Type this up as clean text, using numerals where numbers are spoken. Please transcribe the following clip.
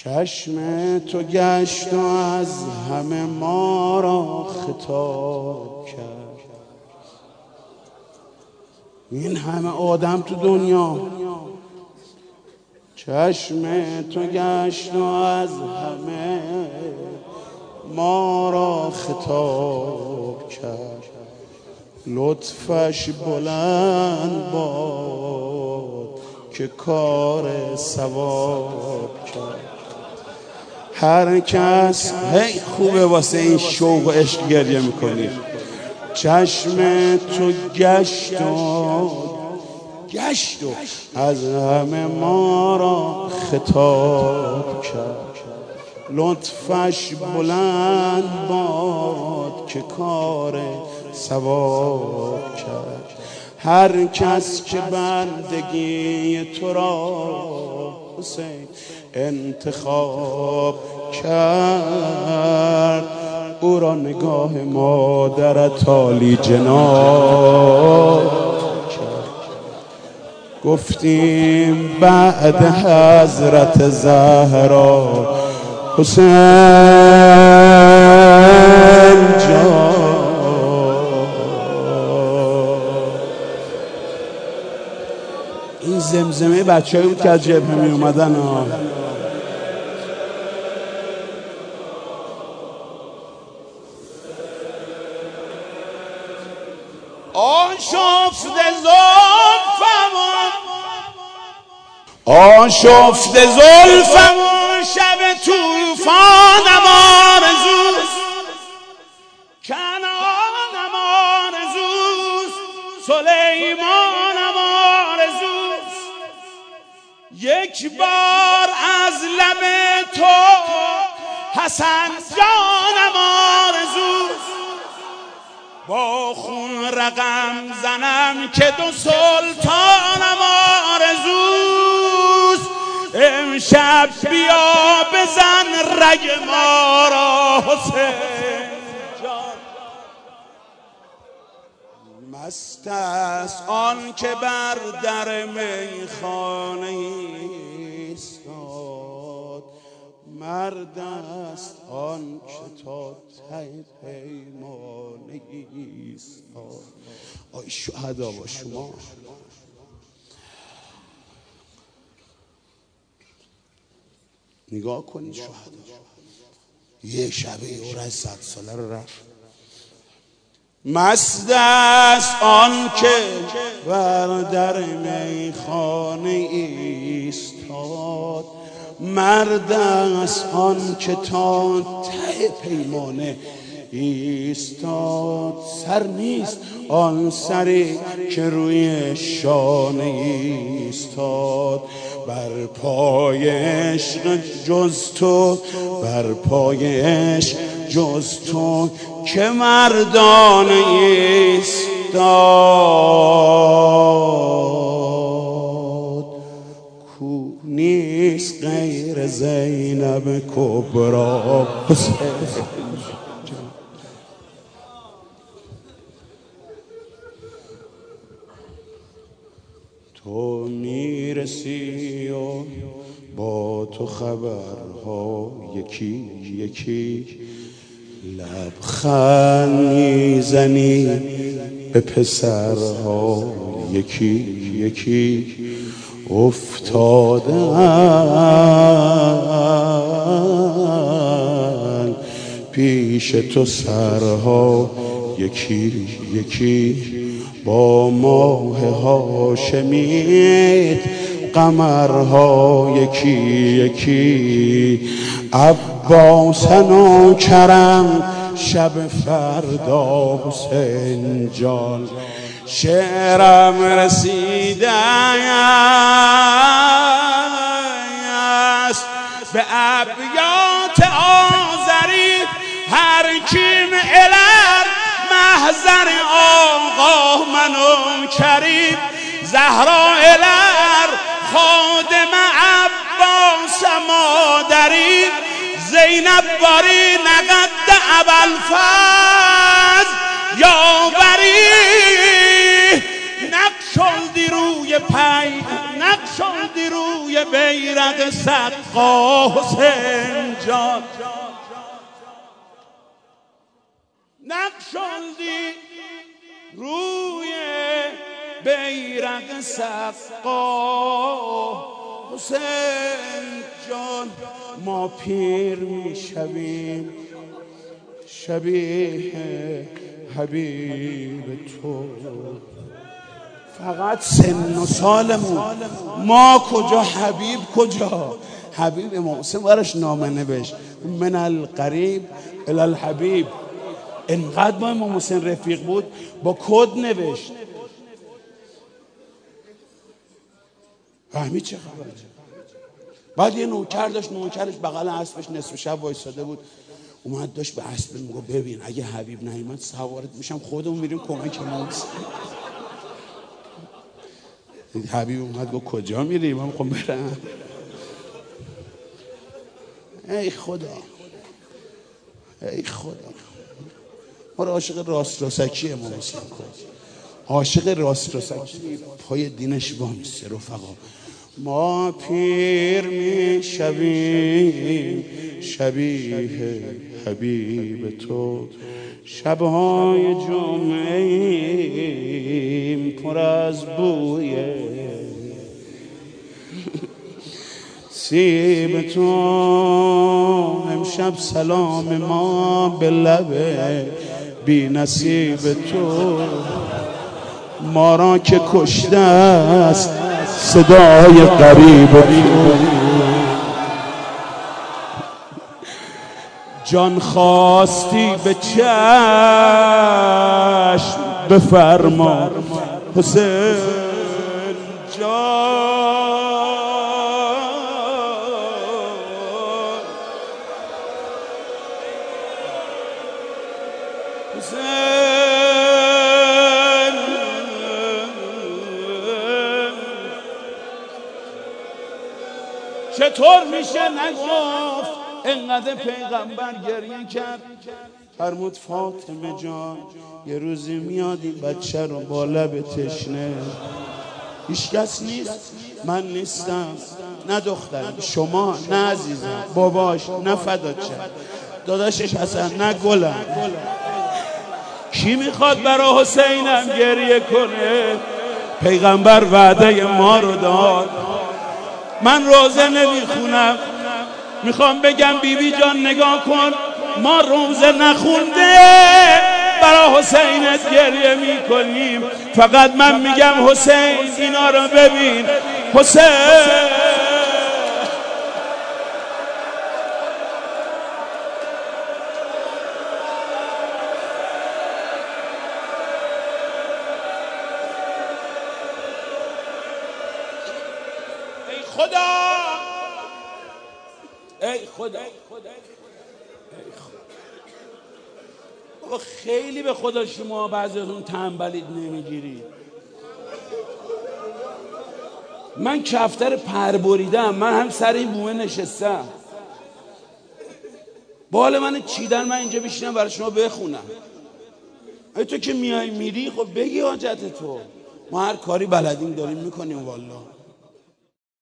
چشم تو گشت و از همه ما را خطاب کرد. این همه آدم تو دنیا، چشم تو گشت و از همه ما را خطاب کرد. لطفش بلند باد که کار ثواب کرد. هر کس هی خوبه واسه این شوق و عشق گریه میکنی. چشم تو گشت و از همه ما را خطاب کرد. لطفش بلند باد که کار ثواب کرد. هر کس که بندگی تو را حسین انتخاب کرد، او را نگاه مادرت عالی جناب کرد. گفتیم بعد حضرت زهرا حسین جان. این زمزمه بچه‌ای بود که از جبهه می اومدن. آشفت زلفم شب توفانم آرزوست، کنانم آرزوست، سلیمانم آرزوست. یک بار از لب تو حسن جانم آرزوست، با خون رقم زنم که دو سلطانم آرزوست. امشب بیا بزن رگ ما را حسین جان. مست است آن که بر در میخانه ایستاد، مرد است آن که تا ته پیمانه ایستاد. آی شهدا با شما نگاه کنید. شهدا یه شبه عمرش 100 ساله رو رفت. مست است آن که بر در میخانه ایستاد، مرد است آن که تا ته پیمانه ایستاد. سر نیست آن سری که روی شانه ایستاد. بر پای عشق جز تو، بر پای عشق جز تو که مردانه ایستاد. کو نیست غیر زینب کبرا. تو میرسی و با تو خبرها یکی یکی، لبخند میزنی به پسرها یکی یکی. افتادن پیش تو سرها یکی یکی. با ماه هاشمیت قمرها یکی یکی. عباس نوکرم شب فردا حسین جان. شعرم رسیده است به ابیات آذری، هر کیم الر محضر آقا منو کریم. زهرا الر خادم عباس مادری، زینب باری نقد ابوالفضل یاوری. نقشاندی روی بیرق سقا حسین جان نقشاندی روی بیرق سقا حسین جان ما پیر می شویم شبیه حبیب تو فقط سن و سالمون ما کجا حبیب کجا حبیب امام حسین براش نامه نوشت من القریب الی الحبیب انقدر با امام حسین رفیق بود با کد نوشت فهمید چه خبره بعد یه نوکر داشت نوکرش بغل اسبش نصف شب وایساده بود اومد داشت به اسب میگفت ببین اگه حبیب نیامد سوارت میشم خودمون میریم کمک امام حسین حبیب اومد گفت کجا میری من میخوام برم ای خدا ای خدا ما عاشق راست راسکی امام حسین کنیم عاشق راست راسکی پای دینش وامیسته رفقا ما پیر می شویم شبیه حبیب تو شبهای جمعه ایم پر از بوی سیب تو امشب سلام ما به لب بی نصیب تو ما را که کشته است صدای غریب تو جان خواستی به چشم بفرما حسین جان چطور میشه نگفت انقدر پیغمبر گریه کرد فرمود فاطمه جان یه روزی میاد این بچه رو با لب تشنه هیچ کس نیست من نیستم نه دخترم شما نه عزیزم باباش نه فدات شد داداشش حسن نه گلم کی میخواد برای حسینم گریه کنه پیغمبر وعده ما رو داد من روزه نمیخونم میخوام بگم بیبی جان نگاه کن ما روزه نخونده برای حسینت گریه میکنیم فقط من میگم حسین اینا رو ببین حسین ای خدا خیلی به خدا شما بعضیتون تنبلید نمیگیرید من کفتر پر بریدم من هم سر این بومه نشستم بال من چیدن من اینجا بشینم برای شما بخونم ای تو که میای میری خب بگی حاجت تو ما هر کاری بلدیم داریم میکنیم والله